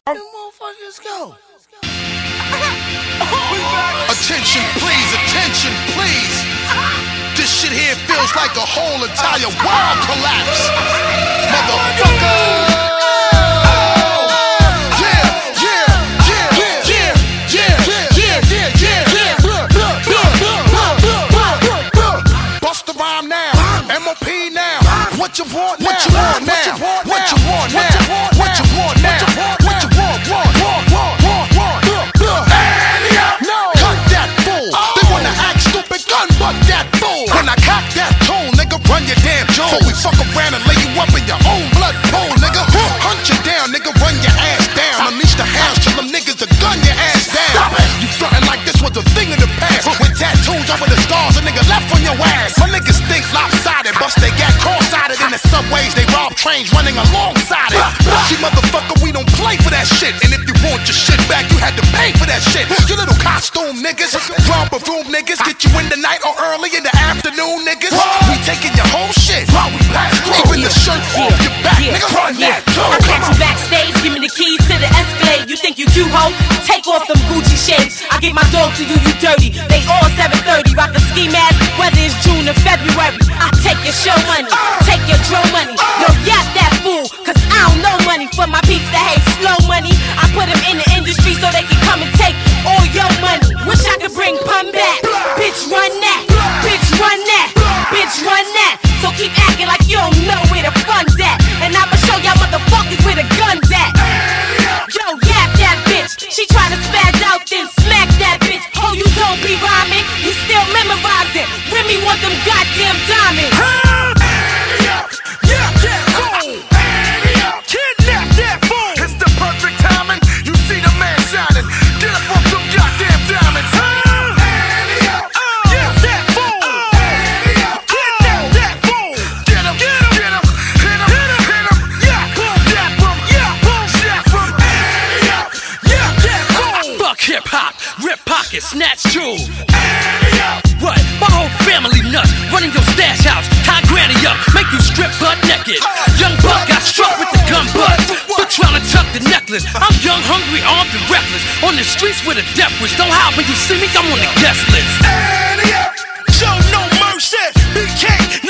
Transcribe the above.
Them motherfuckers go. Attention please. This shit here feels like the whole entire world collapse. Motherfucker. Bust the rhyme now. MOP now. What you want now? What you want now? What you want now? What you want now? What you want? Cut that fool. They wanna act stupid, gun butt that fool. When I cock that tone, nigga, run your damn jaw. Before we fuck around and lay you up in your own blood pool, nigga. Hunt you down, nigga, run your ass down. Unleash the hounds till them niggas to gun your ass down. You frontin' like this was a thing in the past. With tattoos over the scars, a nigga left on your ass. My niggas think lopsided, bust they got cross-sided in the subways. They rob trains running alongside it. See, motherfucker, we don't play for that shit. And if you want your shit back, you had to pay for that shit. You little costume niggas, romper room niggas, get you in the night or early in the afternoon niggas. We taking your whole shit while we pass through. Even the shirt off your back, nigga, run that too. I catch you backstage, give me the keys to the Escalade. You think you cute, ho? Take off them Gucci shades. I get my dog to you, you dirty. They all 730, rock a ski mask, whether it's June or February. I take your show money, take your drum money. Yo, yap that fool, cause I don't know money. For my peeps that hate slow money, I put them in the industry so they can come and take all your money. Wish I could bring pun back. Bitch, run that. Bitch, run that. Bitch, run that. So keep acting like you don't know where the fun's at. And I'ma show y'all motherfuckers where the gun's at. Yo, yap that bitch. She tryna spaz out, then smack that bitch. Oh, you don't be rhyming, you still memorizing. Remy want them goddamn diamonds. Yeah, fool. Kidnap that fool. It's the perfect timing. You see the man shining. Get up off them goddamn diamonds. Yeah, that fool. Kidnap that fool. Get him. Hit him. Yeah, boom, that boom. Yeah, boom, that boom. Yeah, that fool. Fuck hip hop, rip pockets, snatch jewels. What? My whole family nuts, running your stash house, tie granny up, make you strip butt naked. Young buck got struck with the gun butt, for trying to tuck the necklace. I'm young, hungry, armed and reckless, on the streets with a death wish. Don't hide when you see me, I'm on the guest list. Show no mercy, BK.